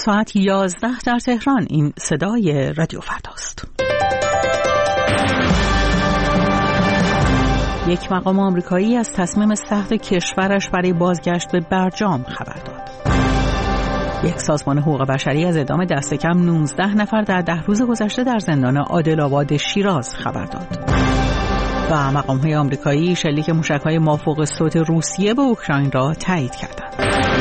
ساعت 11 در تهران. این صدای رادیو فرداست. یک مقام آمریکایی از تصمیم سخت کشورش برای بازگشت به برجام خبر داد. یک سازمان حقوق بشری از اعدام دست کم 19 نفر در 10 روز گذشته در زندان عادل‌آباد شیراز خبر داد. و مقام‌های آمریکایی شلیک موشک‌های مافوق صوت روسیه به اوکراین را تایید کردند.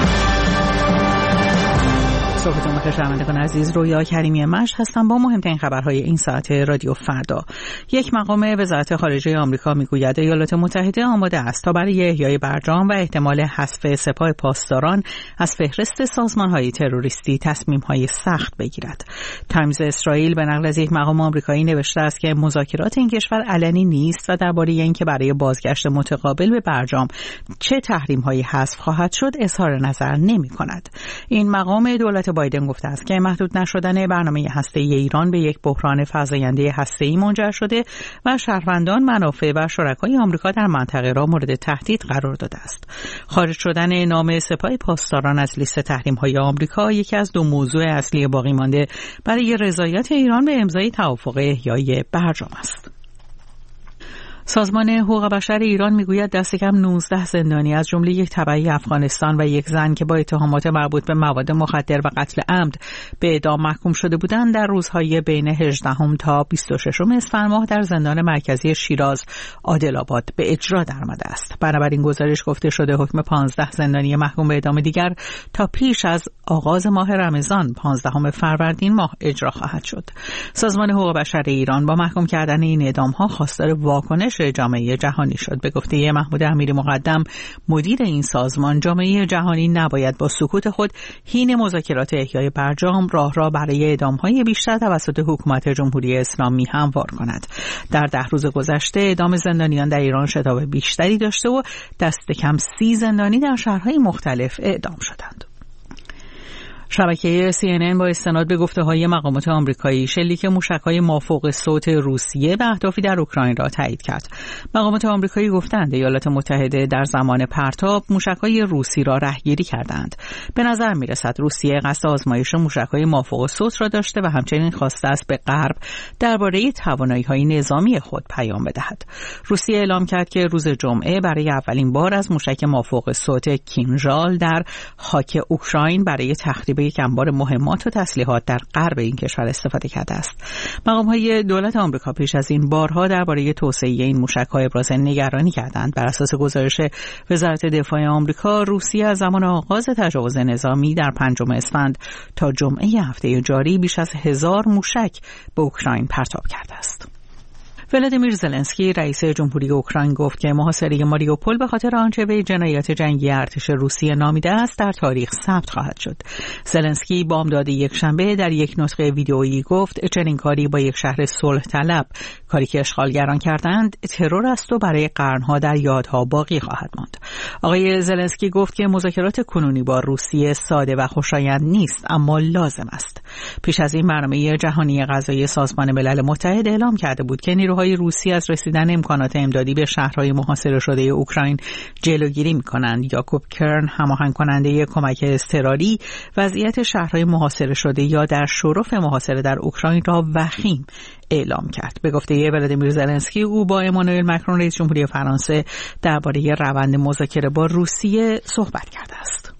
صبحتون بخیر شنوندگان عزیز، رویا کریمی مشت هستم با مهمترین خبرهای این ساعت رادیو فردا. یک مقام وزارت خارجه آمریکا میگوید ایالات متحده آماده است تا برای احیای برجام و احتمال حذف سپاه پاسداران از فهرست سازمان‌های تروریستی تصمیم‌های سخت بگیرد. تایمز اسرائیل به نقل از یک مقام آمریکایی نوشته است که مذاکرات این کشور علنی نیست و درباره اینکه برای بازگشت متقابل به برجام چه تحریم‌هایی حذف خواهد شد اظهار نظر نمی‌کند. این مقام دولت بایدن گفته است که محدود نشدن برنامه هسته‌ای ایران به یک بحران فزاینده هسته‌ای منجر شده و شهروندان، منافع و شرکای آمریکا در منطقه را مورد تهدید قرار داده است. خارج شدن نام سپاه پاسداران از لیست تحریم‌های آمریکا یکی از دو موضوع اصلی باقی مانده برای رضایت ایران به امضای توافق احیای برجام است. سازمان حقوق بشر ایران میگوید دست کم 19 زندانی از جمله یک تبعی افغانستان و یک زن که با اتهامات مربوط به مواد مخدر و قتل عمد به اعدام محکوم شده بودند در روزهای بین 18 تا 26 اسفند ماه در زندان مرکزی شیراز عادل‌آباد به اجرا درآمده است. بنابراین گزارش گفته شده حکم 15 زندانی محکوم به اعدام دیگر تا پیش از آغاز ماه رمضان 15 فروردین ماه اجرا خواهد شد. سازمان حقوق بشر ایران با محکوم کردن این اعدام‌ها خواستار واکنش جامعه جهانی شد. به گفته محمود امیری مقدم مدیر این سازمان، جامعه جهانی نباید با سکوت خود حین مذاکرات احیای برجام راه را برای اعدام‌های بیشتر توسط حکومت جمهوری اسلامی هموار کند. در 10 روز گذشته اعدام زندانیان در ایران شتاب بیشتری داشته و دست کم 30 زندانی در شهرهای مختلف اعدام شدند. شبکه CNN با استناد به گفته‌های مقامات آمریکایی شلیک موشک‌های مافوق صوت روسیه به اهدافی در اوکراین را تایید کرد. مقامات آمریکایی گفتند ایالات متحده در زمان پرتاب موشک‌های روسی را رهگیری کردند. به نظر می‌رسد روسیه قصد آزمایش موشک‌های مافوق صوت را داشته و همچنین خواسته است به غرب درباره توانایی‌های نظامی خود پیام بدهد. روسیه اعلام کرد که روز جمعه برای اولین بار از موشک مافوق صوت کینژال در خاک اوکراین برای تخریب یک انبار مهمات و تسلیحات در غرب این کشور استفاده کرده است. مقام‌های دولت آمریکا پیش از این بارها درباره توسعه این موشک‌ها ابراز نگرانی کردند. بر اساس گزارش وزارت دفاع آمریکا، روسیه از زمان آغاز تجاوز نظامی در 5 اسفند تا جمعه هفته جاری بیش از 1000 موشک به اوکراین پرتاب کرده است. ولادیمیر زلنسکی رئیس جمهوری اوکراین گفت که محاصره ماریوپول به خاطر آنچه به جنایات جنگی ارتش روسیه نامیده است در تاریخ ثبت خواهد شد. زلنسکی بامداد یکشنبه در یک نطق ویدئویی گفت چنین کاری با یک شهر صلح طلب، کاری که اشغالگران کردند، ترور است و برای قرنها در یادها باقی خواهد ماند. آقای زلنسکی گفت که مذاکرات کنونی با روسیه ساده و خوشایند نیست اما لازم است. پیش از این برنامه جهانی غذایی سازمان ملل متحد اعلام کرده بود که نیروهای روسی از رسیدن امکانات امدادی به شهرهای محاصره شده اوکراین جلوگیری می‌کنند. یاکوب کرن، هماهنگ کننده کمک اضطراری، وضعیت شهرهای محاصره شده یا در شرف محاصره در اوکراین را وخیم اعلام کرد. به گفته ولادیمیر زلنسکی، او با امانوئل مکرون رئیس جمهوری فرانسه درباره روند مذاکره با روسیه صحبت کرده است.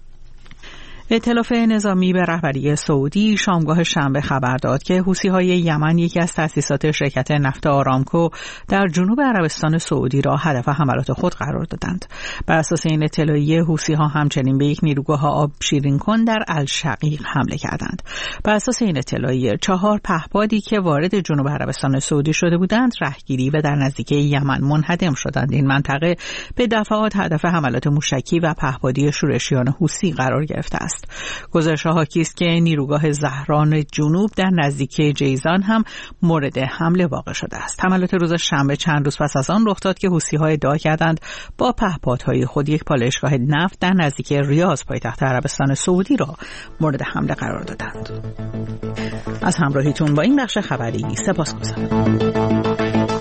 ائتلاف نظامی به رهبری سعودی شامگاه شنبه خبر داد که حوثی‌های یمن یکی از تأسیسات شرکت نفت آرامکو در جنوب عربستان سعودی را هدف حملات خود قرار دادند. بر اساس این اطلاعیه حوثی‌ها همچنین به یک نیروگاه آب شیرین کن در الشقیق حمله کردند. بر اساس این اطلاعیه 4 پهپادی که وارد جنوب عربستان سعودی شده بودند رهگیری و در نزدیکی یمن منهدم شدند. این منطقه به دفعات هدف حملات موشکی و پهپادی شورشیان حوثی قرار گرفته است. گزارش‌ها حاکی است که نیروگاه زهران جنوب در نزدیکی جیزان هم مورد حمله واقع شده است. حملات روز شنبه چند روز پس از آن رخ داد که حوثی‌ها ادعا کردند با پهپادهای خود یک پالایشگاه نفت در نزدیکی ریاض پایتخت عربستان سعودی را مورد حمله قرار دادند. از همراهیتون با این بخش خبری سپاسگزارم.